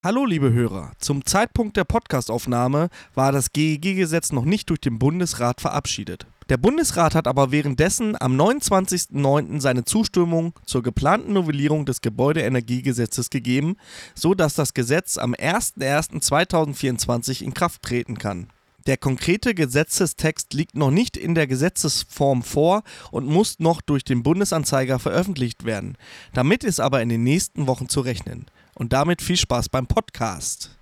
Hallo liebe Hörer, zum Zeitpunkt der Podcastaufnahme war das GEG-Gesetz noch nicht durch den Bundesrat verabschiedet. Der Bundesrat hat aber währenddessen am 29.09. seine Zustimmung zur geplanten Novellierung des Gebäudeenergiegesetzes gegeben, sodass das Gesetz am 01.01.2024 in Kraft treten kann. Der konkrete Gesetzestext liegt noch nicht in der Gesetzesform vor und muss noch durch den Bundesanzeiger veröffentlicht werden. Damit ist aber in den nächsten Wochen zu rechnen. Und damit viel Spaß beim Podcast.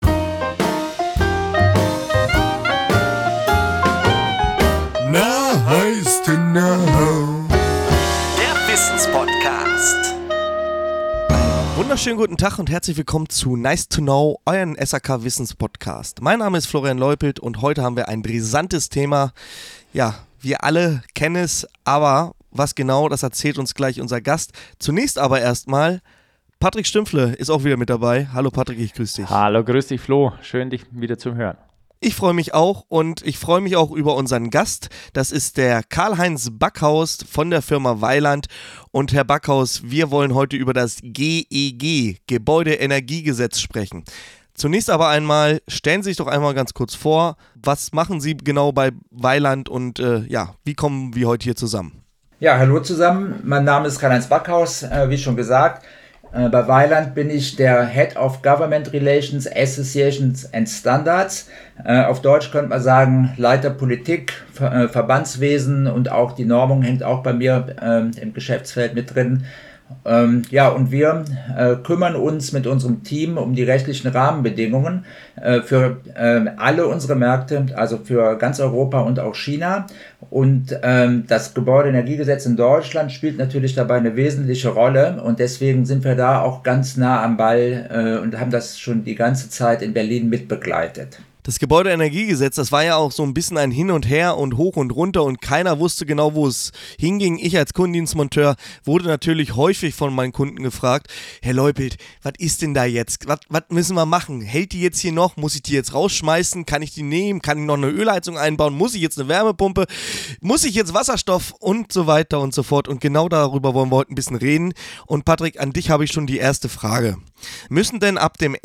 Na, heißt genau. Der Wissenspodcast. Wunderschönen guten Tag und herzlich willkommen zu Nice to Know, euren SAK Wissenspodcast. Mein Name ist Florian Leupelt und heute haben wir ein brisantes Thema. Ja, wir alle kennen es, aber was genau, das erzählt uns gleich unser Gast. Zunächst aber erstmal Patrick Stümpfle ist auch wieder mit dabei. Hallo Patrick, ich grüße dich. Hallo, grüß dich Flo. Schön, dich wieder zu hören. Ich freue mich auch und ich freue mich auch über unseren Gast. Das ist der Karl-Heinz Backhaus von der Firma Weiland. Und Herr Backhaus, wir wollen heute über das GEG, Gebäudeenergiegesetz, sprechen. Zunächst aber einmal, stellen Sie sich doch einmal ganz kurz vor, was machen Sie genau bei Weiland und wie kommen wir heute hier zusammen? Ja, hallo zusammen. Mein Name ist Karl-Heinz Backhaus, wie schon gesagt. Bei Weiland bin ich der Head of Government Relations, Associations and Standards. Auf Deutsch könnte man sagen, Leiter Politik, Verbandswesen und auch die Normung hängt auch bei mir im Geschäftsfeld mit drin. Und wir kümmern uns mit unserem Team um die rechtlichen Rahmenbedingungen für alle unsere Märkte, also für ganz Europa und auch China. Und das Gebäudeenergiegesetz in Deutschland spielt natürlich dabei eine wesentliche Rolle und deswegen sind wir da auch ganz nah am Ball und haben das schon die ganze Zeit in Berlin mitbegleitet. Das Gebäudeenergiegesetz, das war ja auch so ein bisschen ein Hin und Her und hoch und runter und keiner wusste genau, wo es hinging. Ich als Kundendienstmonteur wurde natürlich häufig von meinen Kunden gefragt, Herr Leupelt, was ist denn da jetzt? Was müssen wir machen? Hält die jetzt hier noch? Muss ich die jetzt rausschmeißen? Kann ich die nehmen? Kann ich noch eine Ölheizung einbauen? Muss ich jetzt eine Wärmepumpe? Muss ich jetzt Wasserstoff? Und so weiter und so fort. Und genau darüber wollen wir heute ein bisschen reden. Und Patrick, an dich habe ich schon die erste Frage. Müssen denn ab dem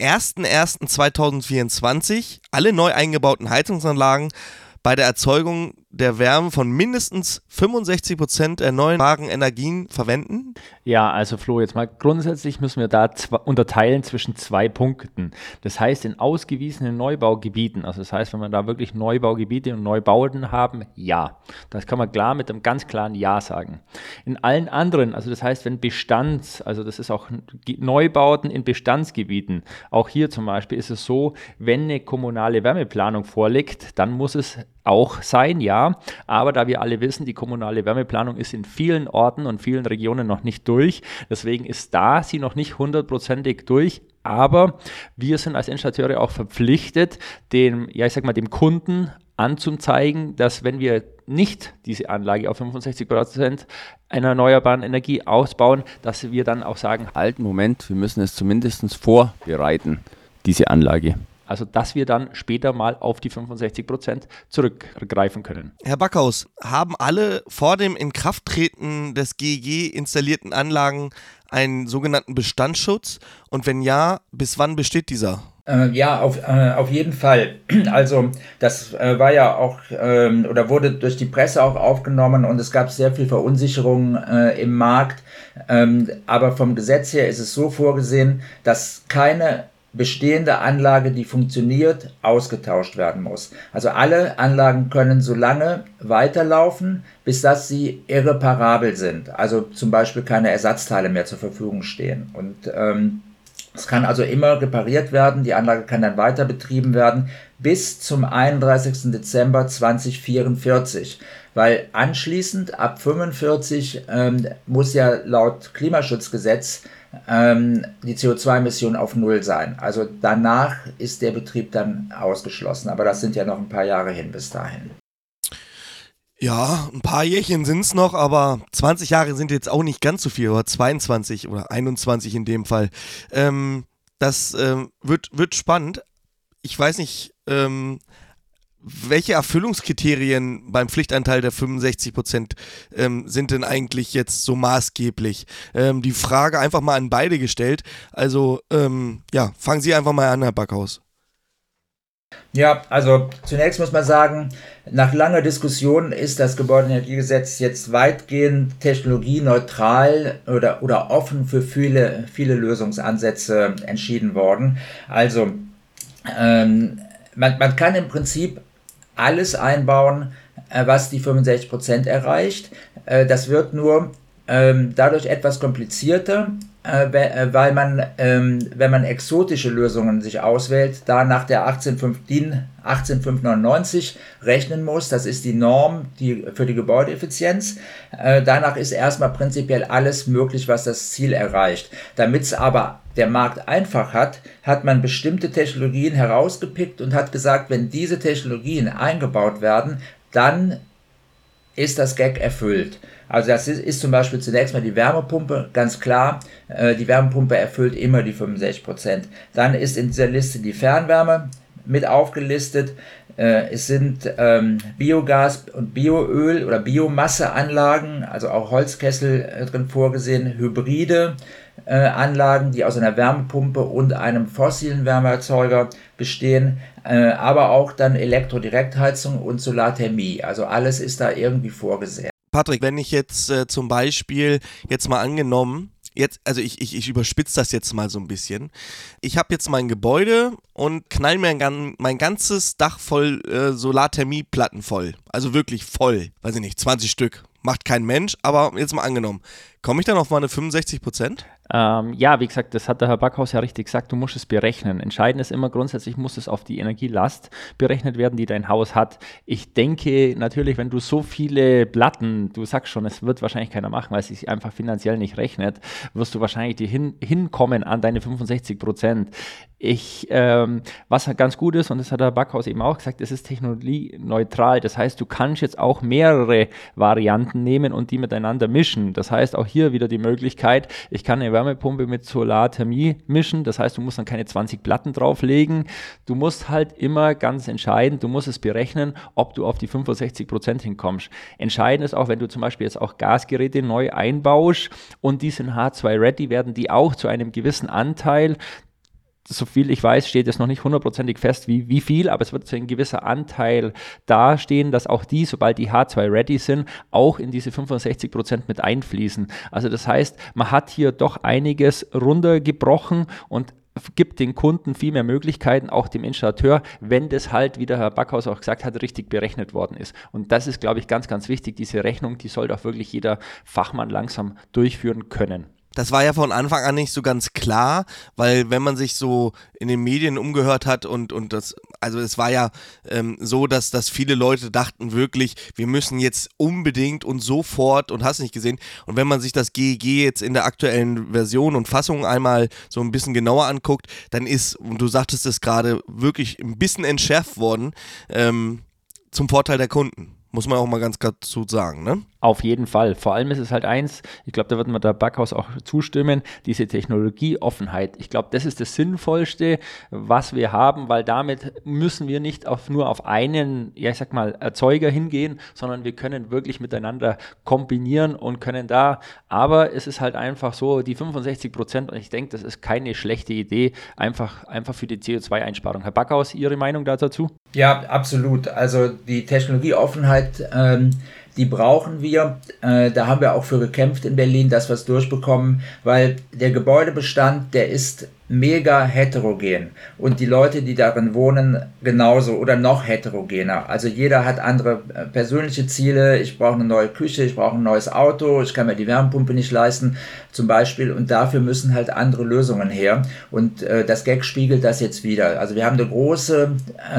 01.01.2024 alle neu eingebauten Heizungsanlagen bei der Erzeugung der Wärme von mindestens 65% erneuerbaren Energien verwenden? Ja, also Flo, jetzt mal grundsätzlich müssen wir da unterteilen zwischen zwei Punkten. Das heißt, in ausgewiesenen Neubaugebieten, also das heißt, wenn wir da wirklich Neubaugebiete und Neubauten haben, ja. Das kann man klar mit einem ganz klaren Ja sagen. In allen anderen, also das heißt, wenn also das ist auch Neubauten in Bestandsgebieten, auch hier zum Beispiel ist es so, wenn eine kommunale Wärmeplanung vorliegt, dann muss es auch sein, ja, aber da wir alle wissen, die kommunale Wärmeplanung ist in vielen Orten und vielen Regionen noch nicht durch, deswegen ist da sie noch nicht 100%ig durch, aber wir sind als Installateure auch verpflichtet, dem Kunden anzuzeigen, dass wenn wir nicht diese Anlage auf 65% einer erneuerbaren Energie ausbauen, dass wir dann auch sagen, halt, Moment, wir müssen es zumindest vorbereiten, diese Anlage. Also, dass wir dann später mal auf die 65% zurückgreifen können. Herr Backhaus, haben alle vor dem Inkrafttreten des GEG installierten Anlagen einen sogenannten Bestandsschutz? Und wenn ja, bis wann besteht dieser? Auf jeden Fall. Also das war ja auch oder wurde durch die Presse auch aufgenommen und es gab sehr viel Verunsicherung im Markt. Aber vom Gesetz her ist es so vorgesehen, dass keine bestehende Anlage, die funktioniert, ausgetauscht werden muss. Also alle Anlagen können so lange weiterlaufen, bis dass sie irreparabel sind. Also zum Beispiel keine Ersatzteile mehr zur Verfügung stehen. Und es kann also immer repariert werden, die Anlage kann dann weiter betrieben werden bis zum 31. Dezember 2044. Weil anschließend ab 45 muss ja laut Klimaschutzgesetz die CO2-Emission auf Null sein. Also danach ist der Betrieb dann ausgeschlossen. Aber das sind ja noch ein paar Jahre hin bis dahin. Ja, ein paar Jährchen sind es noch, aber 20 Jahre sind jetzt auch nicht ganz so viel, oder 22 oder 21 in dem Fall. Das wird spannend. Ich weiß nicht, welche Erfüllungskriterien beim Pflichtanteil der 65% sind denn eigentlich jetzt so maßgeblich? Die Frage einfach mal an beide gestellt. Also fangen Sie einfach mal an, Herr Backhaus. Ja, also zunächst muss man sagen, nach langer Diskussion ist das Gebäudeenergiegesetz jetzt weitgehend technologieneutral oder offen für viele Lösungsansätze entschieden worden. Also man kann im Prinzip alles einbauen, was die 65% erreicht. Das wird nur dadurch etwas komplizierter, weil man, wenn man exotische Lösungen sich auswählt, da nach der 18599 rechnen muss. Das ist die Norm für die Gebäudeeffizienz. Danach ist erstmal prinzipiell alles möglich, was das Ziel erreicht. Damit es aber der Markt einfach hat man bestimmte Technologien herausgepickt und hat gesagt, wenn diese Technologien eingebaut werden, dann ist das Gag erfüllt. Also das ist zum Beispiel zunächst mal die Wärmepumpe, ganz klar, die Wärmepumpe erfüllt immer die 65%. Dann ist in dieser Liste die Fernwärme mit aufgelistet, es sind Biogas und Bioöl oder Biomasseanlagen, also auch Holzkessel drin vorgesehen, hybride Anlagen, die aus einer Wärmepumpe und einem fossilen Wärmeerzeuger bestehen, aber auch dann Elektrodirektheizung und Solarthermie, also alles ist da irgendwie vorgesehen. Patrick, wenn ich jetzt zum Beispiel jetzt mal angenommen, also ich überspitze das jetzt mal so ein bisschen. Ich habe jetzt mein Gebäude und knall mir mein ganzes Dach voll Solarthermieplatten voll. Also wirklich voll. Weiß ich nicht, 20 Stück. Macht kein Mensch, aber jetzt mal angenommen. Komme ich dann auf meine 65%? Ja, wie gesagt, das hat der Herr Backhaus ja richtig gesagt, du musst es berechnen. Entscheidend ist immer, grundsätzlich muss es auf die Energielast berechnet werden, die dein Haus hat. Ich denke natürlich, wenn du so viele Platten, du sagst schon, es wird wahrscheinlich keiner machen, weil es sich einfach finanziell nicht rechnet, wirst du wahrscheinlich hinkommen an deine 65%. Was ganz gut ist, und das hat der Backhaus eben auch gesagt, es ist technologieneutral. Das heißt, du kannst jetzt auch mehrere Varianten nehmen und die miteinander mischen. Das heißt, auch hier wieder die Möglichkeit, ich kann eine Wärmepumpe mit Solarthermie mischen. Das heißt, du musst dann keine 20 Platten drauflegen. Du musst halt immer ganz entscheidend, du musst es berechnen, ob du auf die 65% hinkommst. Entscheidend ist auch, wenn du zum Beispiel jetzt auch Gasgeräte neu einbaust und die sind H2-ready, werden die auch zu einem gewissen Anteil, so viel ich weiß, steht es noch nicht hundertprozentig fest, wie viel, aber es wird so ein gewisser Anteil dastehen, dass auch die, sobald die H2-ready sind, auch in diese 65% mit einfließen. Also das heißt, man hat hier doch einiges runtergebrochen und gibt den Kunden viel mehr Möglichkeiten, auch dem Installateur, wenn das halt, wie der Herr Backhaus auch gesagt hat, richtig berechnet worden ist. Und das ist, glaube ich, ganz, ganz wichtig. Diese Rechnung, die sollte auch wirklich jeder Fachmann langsam durchführen können. Das war ja von Anfang an nicht so ganz klar, weil wenn man sich so in den Medien umgehört hat und das, also es war ja so, dass viele Leute dachten wirklich, wir müssen jetzt unbedingt und sofort und hast nicht gesehen. Und wenn man sich das GEG jetzt in der aktuellen Version und Fassung einmal so ein bisschen genauer anguckt, dann ist, und du sagtest es gerade, wirklich ein bisschen entschärft worden zum Vorteil der Kunden. Muss man auch mal ganz klar zu sagen, ne? Auf jeden Fall. Vor allem ist es halt eins, ich glaube, da wird mir der Backhaus auch zustimmen, diese Technologieoffenheit. Ich glaube, das ist das Sinnvollste, was wir haben, weil damit müssen wir nicht nur auf einen, ja ich sag mal, Erzeuger hingehen, sondern wir können wirklich miteinander kombinieren und können aber es ist halt einfach so, die 65%, und ich denke, das ist keine schlechte Idee, einfach für die CO2-Einsparung. Herr Backhaus, Ihre Meinung dazu? Ja, absolut. Also die Technologieoffenheit, die brauchen wir. Da haben wir auch für gekämpft in Berlin, dass wir es durchbekommen, weil der Gebäudebestand, der ist mega heterogen und die Leute, die darin wohnen, genauso oder noch heterogener. Also jeder hat andere persönliche Ziele. Ich brauche eine neue Küche, ich brauche ein neues Auto, ich kann mir die Wärmepumpe nicht leisten zum Beispiel, und dafür müssen halt andere Lösungen her, und das GEG spiegelt das jetzt wieder. Also wir haben eine große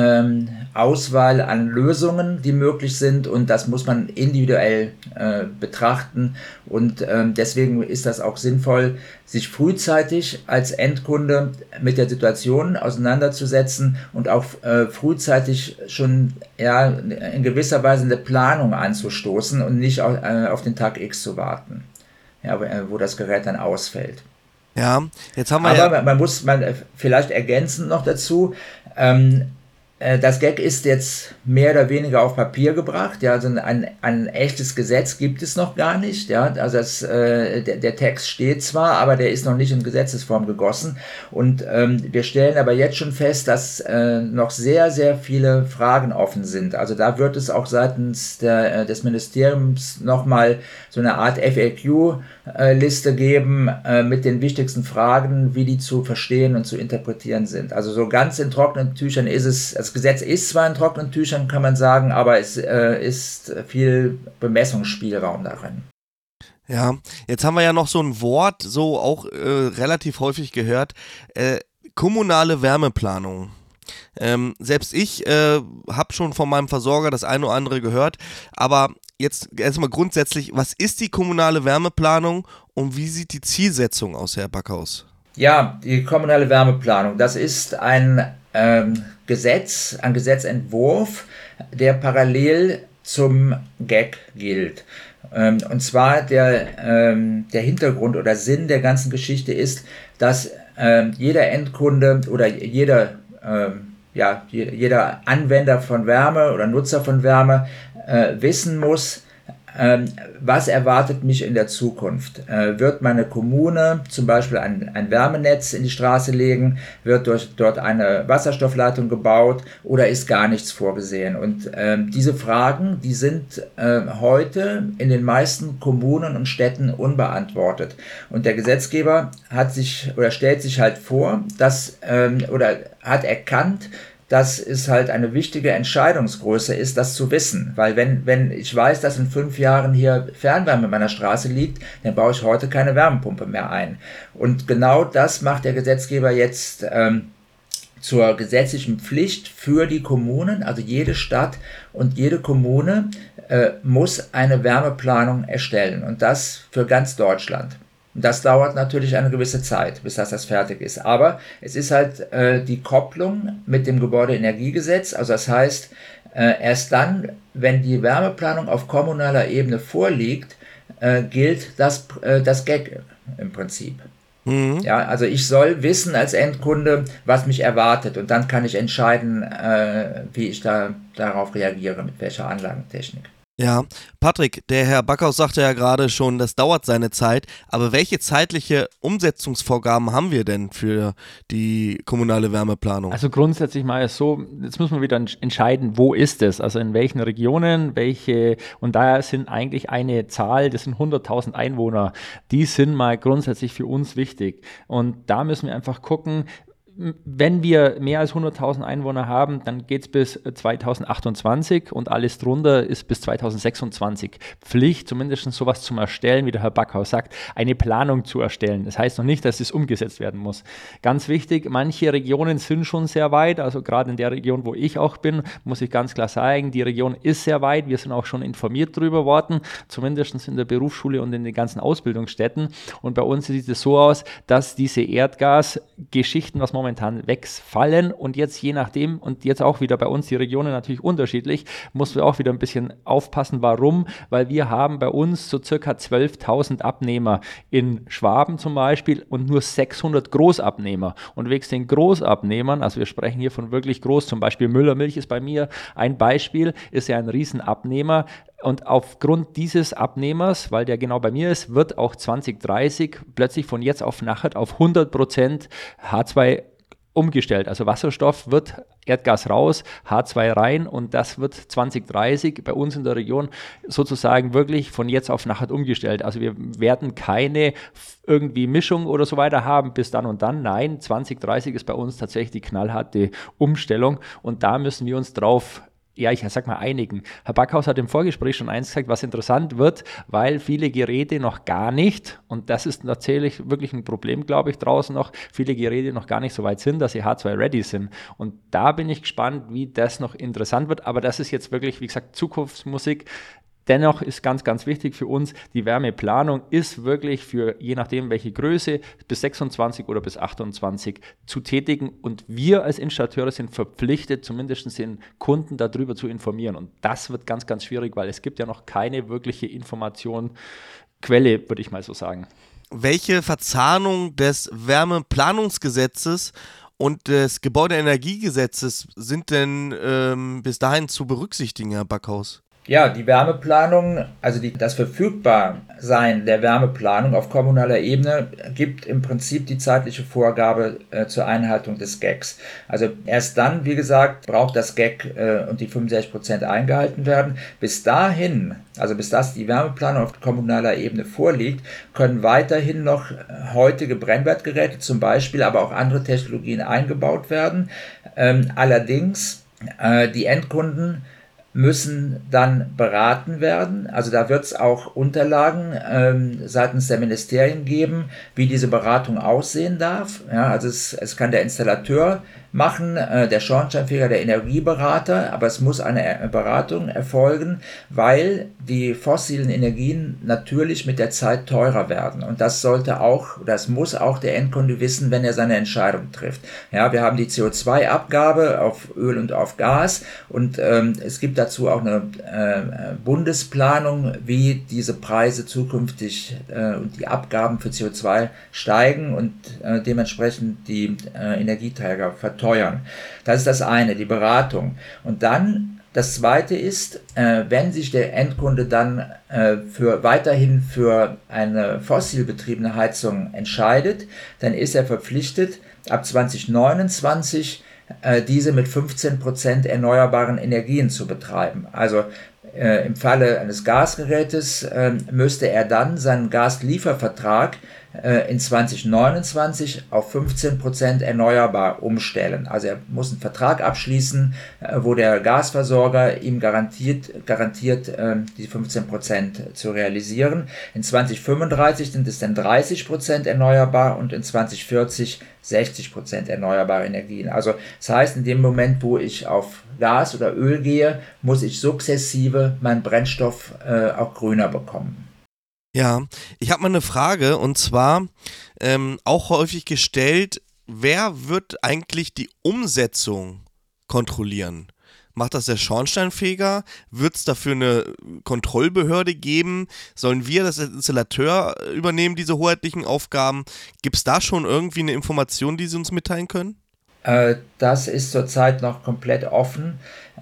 Auswahl an Lösungen, die möglich sind, und das muss man individuell betrachten, und deswegen ist das auch sinnvoll, sich frühzeitig als Endkunde mit der Situation auseinanderzusetzen und auch frühzeitig schon in gewisser Weise eine Planung anzustoßen und nicht auf den Tag X zu warten, wo das Gerät dann ausfällt. Ja, jetzt haben wir man muss vielleicht ergänzend noch dazu, Das GEG ist jetzt mehr oder weniger auf Papier gebracht. Ja, also ein echtes Gesetz gibt es noch gar nicht. Ja, also der Text steht zwar, aber der ist noch nicht in Gesetzesform gegossen. Und wir stellen aber jetzt schon fest, dass noch sehr, sehr viele Fragen offen sind. Also da wird es auch seitens des Ministeriums nochmal so eine Art FAQ-Liste geben mit den wichtigsten Fragen, wie die zu verstehen und zu interpretieren sind. Also so ganz in trockenen Tüchern ist es. Das Gesetz ist zwar in trockenen Tüchern, kann man sagen, aber es ist viel Bemessungsspielraum darin. Ja, jetzt haben wir ja noch so ein Wort, so auch relativ häufig gehört, kommunale Wärmeplanung. Selbst ich habe schon von meinem Versorger das eine oder andere gehört, aber jetzt erstmal grundsätzlich, was ist die kommunale Wärmeplanung und wie sieht die Zielsetzung aus, Herr Backhaus? Ja, die kommunale Wärmeplanung, das ist ein Gesetzentwurf, der parallel zum GEG gilt. Und zwar der Hintergrund oder Sinn der ganzen Geschichte ist, dass jeder Endkunde oder jeder Anwender von Wärme oder Nutzer von Wärme wissen muss, was erwartet mich in der Zukunft? Wird meine Kommune zum Beispiel ein Wärmenetz in die Straße legen? Wird dort eine Wasserstoffleitung gebaut oder ist gar nichts vorgesehen? Und diese Fragen, die sind heute in den meisten Kommunen und Städten unbeantwortet. Und der Gesetzgeber stellt sich halt vor, hat erkannt, dass es halt eine wichtige Entscheidungsgröße ist, das zu wissen. Weil wenn ich weiß, dass in 5 Jahren hier Fernwärme in meiner Straße liegt, dann baue ich heute keine Wärmepumpe mehr ein. Und genau das macht der Gesetzgeber jetzt zur gesetzlichen Pflicht für die Kommunen. Also jede Stadt und jede Kommune muss eine Wärmeplanung erstellen. Und das für ganz Deutschland. Das dauert natürlich eine gewisse Zeit, bis das fertig ist. Aber es ist halt die Kopplung mit dem Gebäudeenergiegesetz. Also das heißt, erst dann, wenn die Wärmeplanung auf kommunaler Ebene vorliegt, gilt das GEG im Prinzip. Mhm. Ja, also ich soll wissen als Endkunde, was mich erwartet. Und dann kann ich entscheiden, wie ich darauf reagiere, mit welcher Anlagentechnik. Ja, Patrick, der Herr Backhaus sagte ja gerade schon, das dauert seine Zeit, aber welche zeitliche Umsetzungsvorgaben haben wir denn für die kommunale Wärmeplanung? Also grundsätzlich mal ist so, jetzt muss man wieder entscheiden, wo ist es, also in welchen Regionen, und da sind eigentlich eine Zahl, das sind 100.000 Einwohner, die sind mal grundsätzlich für uns wichtig und da müssen wir einfach gucken, wenn wir mehr als 100.000 Einwohner haben, dann geht es bis 2028 und alles drunter ist bis 2026 Pflicht, zumindest sowas zum Erstellen, wie der Herr Backhaus sagt, eine Planung zu erstellen. Das heißt noch nicht, dass es umgesetzt werden muss. Ganz wichtig, manche Regionen sind schon sehr weit, also gerade in der Region, wo ich auch bin, muss ich ganz klar sagen, die Region ist sehr weit. Wir sind auch schon informiert darüber worden, zumindest in der Berufsschule und in den ganzen Ausbildungsstätten. Und bei uns sieht es so aus, dass diese Erdgasgeschichten, was momentan wegfallen und jetzt je nachdem und jetzt auch wieder bei uns die Regionen natürlich unterschiedlich, mussten wir auch wieder ein bisschen aufpassen. Warum? Weil wir haben bei uns so circa 12.000 Abnehmer in Schwaben zum Beispiel und nur 600 Großabnehmer. Und wegen den Großabnehmern, also wir sprechen hier von wirklich groß, zum Beispiel Müller Milch ist bei mir ein Beispiel, ist ja ein Riesenabnehmer. Und aufgrund dieses Abnehmers, weil der genau bei mir ist, wird auch 2030 plötzlich von jetzt auf nachher auf 100% H2 umgestellt. Also Wasserstoff wird Erdgas raus, H2 rein und das wird 2030 bei uns in der Region sozusagen wirklich von jetzt auf nachher umgestellt. Also wir werden keine irgendwie Mischung oder so weiter haben bis dann und dann. Nein, 2030 ist bei uns tatsächlich die knallharte Umstellung und da müssen wir uns drauf einigen. Herr Backhaus hat im Vorgespräch schon eins gesagt, was interessant wird, weil viele Geräte noch gar nicht, und das ist tatsächlich wirklich ein Problem, glaube ich, draußen noch, viele Geräte noch gar nicht so weit sind, dass sie H2-ready sind. Und da bin ich gespannt, wie das noch interessant wird, aber das ist jetzt wirklich, wie gesagt, Zukunftsmusik. Dennoch ist ganz, ganz wichtig für uns, die Wärmeplanung ist wirklich für, je nachdem welche Größe, bis 26 oder bis 28 zu tätigen und wir als Installateure sind verpflichtet, zumindest den Kunden darüber zu informieren und das wird ganz, ganz schwierig, weil es gibt ja noch keine wirkliche Informationsquelle, würde ich mal so sagen. Welche Verzahnung des Wärmeplanungsgesetzes und des Gebäudeenergiegesetzes sind denn bis dahin zu berücksichtigen, Herr Backhaus? Ja, die Wärmeplanung, also das Verfügbarsein der Wärmeplanung auf kommunaler Ebene gibt im Prinzip die zeitliche Vorgabe zur Einhaltung des GEGs. Also erst dann, wie gesagt, braucht das GEG und die 65% eingehalten werden. Bis dahin, also bis das die Wärmeplanung auf kommunaler Ebene vorliegt, können weiterhin noch heutige Brennwertgeräte zum Beispiel, aber auch andere Technologien eingebaut werden. Allerdings, die Endkunden müssen dann beraten werden. Also da wird es auch Unterlagen seitens der Ministerien geben, wie diese Beratung aussehen darf. Ja, also es kann der Installateur machen, der Schornsteinfeger, der Energieberater, aber es muss eine Beratung erfolgen, weil die fossilen Energien natürlich mit der Zeit teurer werden. Und das sollte auch, das muss auch der Endkunde wissen, wenn er seine Entscheidung trifft. Ja, wir haben die CO2-Abgabe auf Öl und auf Gas und es gibt dazu auch eine Bundesplanung, wie diese Preise zukünftig und die Abgaben für CO2 steigen und dementsprechend die Energieträger verteuern. Das ist das eine, die Beratung. Und dann das zweite ist, wenn sich der Endkunde dann weiterhin für eine fossil betriebene Heizung entscheidet, dann ist er verpflichtet, ab 2029 diese mit 15% erneuerbaren Energien zu betreiben. Also im Falle eines Gasgerätes müsste er dann seinen Gasliefervertrag in 2029 auf 15% erneuerbar umstellen. Also er muss einen Vertrag abschließen, wo der Gasversorger ihm garantiert die 15% zu realisieren. In 2035 sind es dann 30% erneuerbar und in 2040 60% erneuerbare Energien. Also das heißt, in dem Moment, wo ich auf Gas oder Öl gehe, muss ich sukzessive meinen Brennstoff auch grüner bekommen. Ja, ich habe mal eine Frage und zwar auch häufig gestellt, wer wird eigentlich die Umsetzung kontrollieren? Macht das der Schornsteinfeger? Wird es dafür eine Kontrollbehörde geben? Sollen wir, das Installateur, übernehmen, diese hoheitlichen Aufgaben? Gibt es da schon irgendwie eine Information, die Sie uns mitteilen können? Das ist zurzeit noch komplett offen.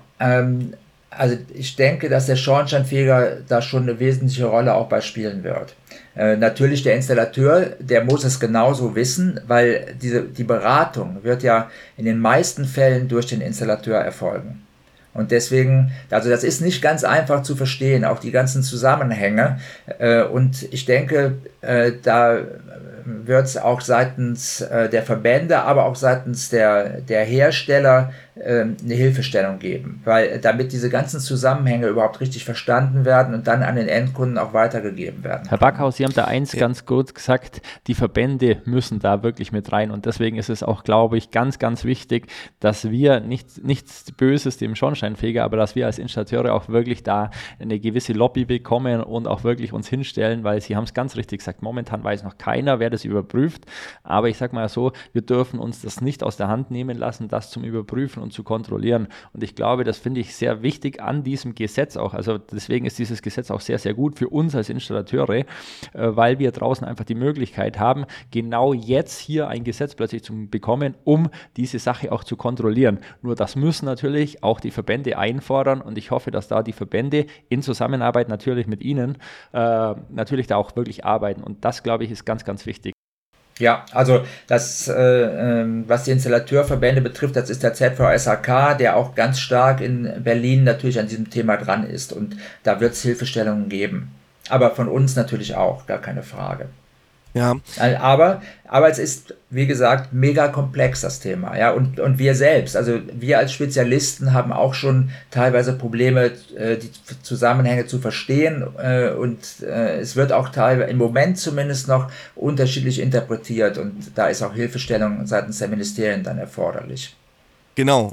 Also ich denke, dass der Schornsteinfeger da schon eine wesentliche Rolle auch bei spielen wird. Natürlich der Installateur, der muss es genauso wissen, weil die Beratung wird ja in den meisten Fällen durch den Installateur erfolgen. Und deswegen, also das ist nicht ganz einfach zu verstehen, auch die ganzen Zusammenhänge. Und ich denke, da wird es auch seitens der Verbände, aber auch seitens der Hersteller eine Hilfestellung geben, weil damit diese ganzen Zusammenhänge überhaupt richtig verstanden werden und dann an den Endkunden auch weitergegeben werden. Herr Backhaus, Sie haben da eins ganz gut gesagt, die Verbände müssen da wirklich mit rein und deswegen ist es auch, glaube ich, ganz, ganz wichtig, dass wir nichts Böses dem Schornsteinfeger, aber dass wir als Installateure auch wirklich da eine gewisse Lobby bekommen und auch wirklich uns hinstellen, weil Sie haben es ganz richtig gesagt, momentan weiß noch keiner, wer das überprüft, aber ich sage mal so, wir dürfen uns das nicht aus der Hand nehmen lassen, das zum Überprüfen und zu kontrollieren. Und ich glaube, das finde ich sehr wichtig an diesem Gesetz auch. Also deswegen ist dieses Gesetz auch sehr, sehr gut für uns als Installateure, weil wir draußen einfach die Möglichkeit haben, genau jetzt hier ein Gesetz plötzlich zu bekommen, um diese Sache auch zu kontrollieren. Nur das müssen natürlich auch die Verbände einfordern und ich hoffe, dass da die Verbände in Zusammenarbeit natürlich mit Ihnen natürlich da auch wirklich arbeiten. Und das, glaube ich, ist ganz, ganz wichtig. Ja, also das, was die Installateurverbände betrifft, das ist der ZVSHK, der auch ganz stark in Berlin natürlich an diesem Thema dran ist und da wird es Hilfestellungen geben. Aber von uns natürlich auch, gar keine Frage. Ja. Aber es ist, wie gesagt, mega komplex, das Thema. Ja? Und wir selbst, also wir als Spezialisten haben auch schon teilweise Probleme, die Zusammenhänge zu verstehen. Und es wird auch teilweise, im Moment zumindest noch, unterschiedlich interpretiert. Und da ist auch Hilfestellung seitens der Ministerien dann erforderlich. Genau.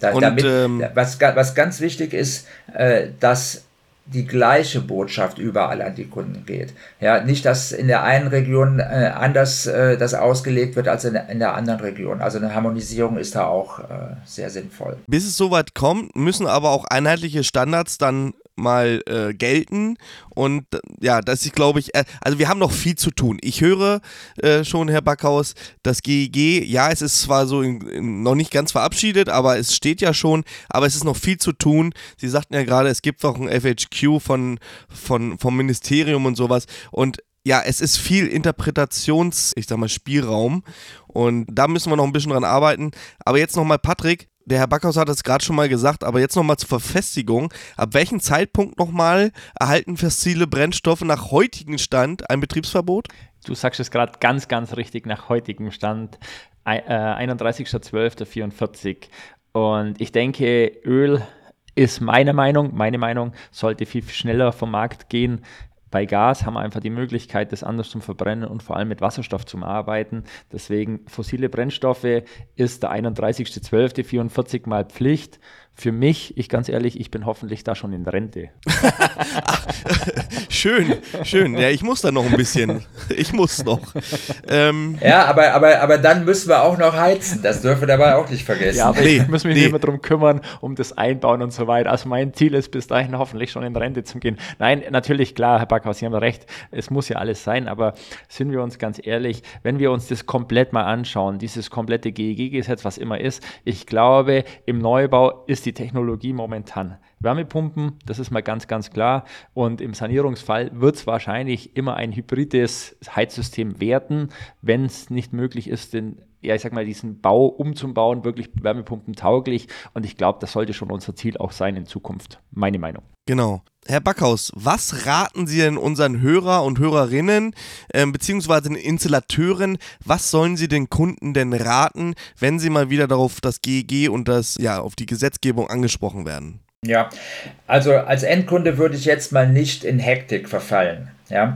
Was ganz wichtig ist, dass die gleiche Botschaft überall an die Kunden geht. Ja, nicht, dass in der einen Region anders das ausgelegt wird als in der anderen Region. Also eine Harmonisierung ist da auch sehr sinnvoll. Bis es soweit kommt, müssen aber auch einheitliche Standards dann mal gelten. Und ja, das ist, glaube ich, also wir haben noch viel zu tun. Ich höre schon, Herr Backhaus, das GEG, ja, es ist zwar so noch nicht ganz verabschiedet, aber es steht ja schon, aber es ist noch viel zu tun. Sie sagten ja gerade, es gibt auch ein FHQ vom Ministerium und sowas. Und ja, es ist viel Spielraum. Und da müssen wir noch ein bisschen dran arbeiten. Aber jetzt nochmal, Patrick, der Herr Backhaus hat es gerade schon mal gesagt, aber jetzt nochmal zur Verfestigung. Ab welchem Zeitpunkt nochmal erhalten fossile Brennstoffe nach heutigem Stand ein Betriebsverbot? Du sagst es gerade ganz, ganz richtig, nach heutigem Stand, 31.12.44. Und ich denke, Öl ist meine Meinung, sollte viel schneller vom Markt gehen. Bei Gas haben wir einfach die Möglichkeit, das anders zum Verbrennen und vor allem mit Wasserstoff zum Arbeiten. Deswegen fossile Brennstoffe ist der 31.12.44 mal Pflicht. Für mich, ganz ehrlich, ich bin hoffentlich da schon in Rente. Schön. Ja, ich muss da noch ein bisschen. Ich muss noch. Ja, aber dann müssen wir auch noch heizen. Das dürfen wir dabei auch nicht vergessen. Ja, aber ich muss mich nicht mehr darum kümmern, um das Einbauen und so weiter. Also mein Ziel ist, bis dahin hoffentlich schon in Rente zu gehen. Nein, natürlich, klar, Herr Backhaus, Sie haben recht. Es muss ja alles sein, aber sind wir uns ganz ehrlich, wenn wir uns das komplett mal anschauen, dieses komplette GEG-Gesetz, was immer ist, ich glaube, im Neubau ist die Technologie momentan Wärmepumpen, das ist mal ganz, ganz klar. Und im Sanierungsfall wird es wahrscheinlich immer ein hybrides Heizsystem werden, wenn es nicht möglich ist, diesen Bau umzubauen, wirklich wärmepumpentauglich. Und ich glaube, das sollte schon unser Ziel auch sein in Zukunft. Meine Meinung. Genau. Herr Backhaus, was raten Sie denn unseren Hörer und Hörerinnen, beziehungsweise den Installateuren, was sollen Sie den Kunden denn raten, wenn sie mal wieder darauf das GEG und auf die Gesetzgebung angesprochen werden? Ja, also als Endkunde würde ich jetzt mal nicht in Hektik verfallen. Ja,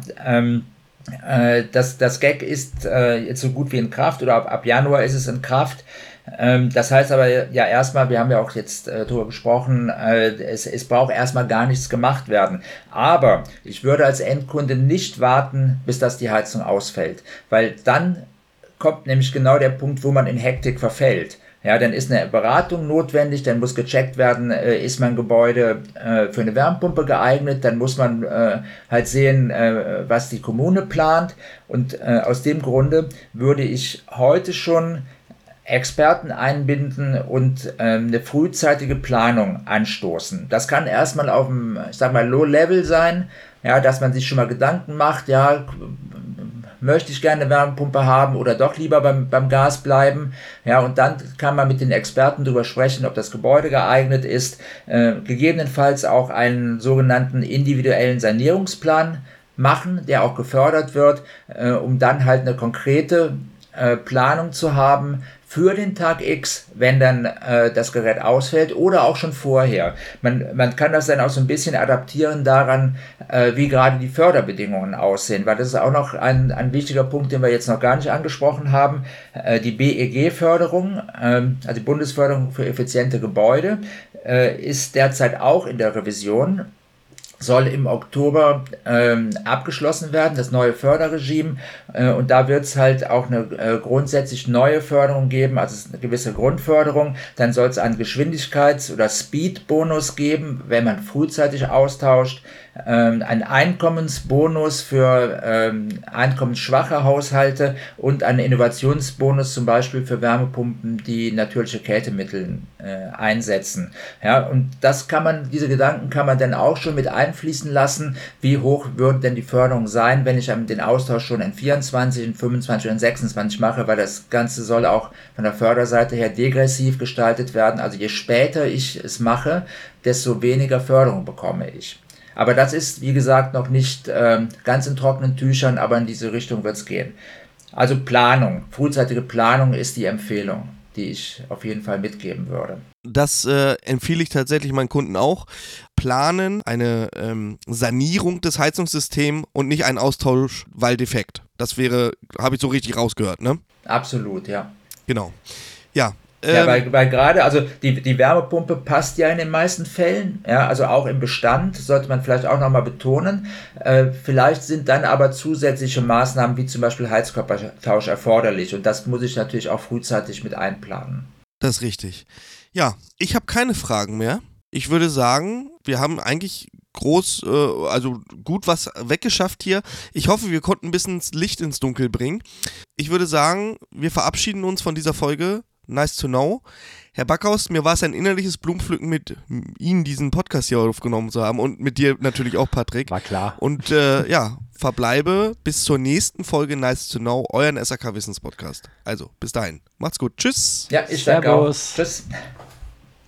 das GEG ist jetzt so gut wie in Kraft oder ab Januar ist es in Kraft. Das heißt aber ja erstmal, wir haben ja auch jetzt darüber gesprochen, es braucht erstmal gar nichts gemacht werden. Aber ich würde als Endkunde nicht warten, bis das die Heizung ausfällt, weil dann kommt nämlich genau der Punkt, wo man in Hektik verfällt. Ja, dann ist eine Beratung notwendig, dann muss gecheckt werden, ist mein Gebäude für eine Wärmepumpe geeignet, dann muss man halt sehen, was die Kommune plant. Und aus dem Grunde würde ich heute schon Experten einbinden und eine frühzeitige Planung anstoßen. Das kann erstmal auf dem, Low-Level sein, ja, dass man sich schon mal Gedanken macht, ja, möchte ich gerne eine Wärmepumpe haben oder doch lieber beim Gas bleiben. Ja, und dann kann man mit den Experten darüber sprechen, ob das Gebäude geeignet ist, gegebenenfalls auch einen sogenannten individuellen Sanierungsplan machen, der auch gefördert wird, um dann halt eine konkrete Planung zu haben für den Tag X, wenn dann das Gerät ausfällt oder auch schon vorher. Man kann das dann auch so ein bisschen adaptieren daran, wie gerade die Förderbedingungen aussehen, weil das ist auch noch ein wichtiger Punkt, den wir jetzt noch gar nicht angesprochen haben. Die BEG-Förderung, also die Bundesförderung für effiziente Gebäude, ist derzeit auch in der Revision. Soll im Oktober abgeschlossen werden, das neue Förderregime. Und da wird es halt auch eine grundsätzlich neue Förderung geben, also eine gewisse Grundförderung. Dann soll es einen Geschwindigkeits- oder Speed-Bonus geben, wenn man frühzeitig austauscht. Ein Einkommensbonus für einkommensschwache Haushalte und einen Innovationsbonus zum Beispiel für Wärmepumpen, die natürliche Kältemittel einsetzen. Ja, und diese Gedanken kann man dann auch schon mit einfließen lassen. Wie hoch würde denn die Förderung sein, wenn ich den Austausch schon in 24, in 25 und 26 mache, weil das Ganze soll auch von der Förderseite her degressiv gestaltet werden. Also je später ich es mache, desto weniger Förderung bekomme ich. Aber das ist, wie gesagt, noch nicht ganz in trockenen Tüchern, aber in diese Richtung wird es gehen. Also Planung, frühzeitige Planung ist die Empfehlung, die ich auf jeden Fall mitgeben würde. Das empfehle ich tatsächlich meinen Kunden auch. Planen, eine Sanierung des Heizungssystems und nicht einen Austausch, weil defekt. Das habe ich so richtig rausgehört, ne? Absolut, ja. Genau. Ja. Ja, weil gerade, also die Wärmepumpe passt ja in den meisten Fällen, ja, also auch im Bestand, sollte man vielleicht auch nochmal betonen. Vielleicht sind dann aber zusätzliche Maßnahmen wie zum Beispiel Heizkörpertausch erforderlich und das muss ich natürlich auch frühzeitig mit einplanen. Das ist richtig. Ja, ich habe keine Fragen mehr. Ich würde sagen, wir haben eigentlich also gut was weggeschafft hier. Ich hoffe, wir konnten ein bisschen Licht ins Dunkel bringen. Ich würde sagen, wir verabschieden uns von dieser Folge. Nice to know. Herr Backhaus, mir war es ein innerliches Blumenpflücken, mit Ihnen diesen Podcast hier aufgenommen zu haben und mit dir natürlich auch, Patrick. War klar. Und verbleibe bis zur nächsten Folge Nice to Know, euren SAK Wissenspodcast. Also, bis dahin. Macht's gut. Tschüss. Ja, ich danke auch. Servus. Tschüss.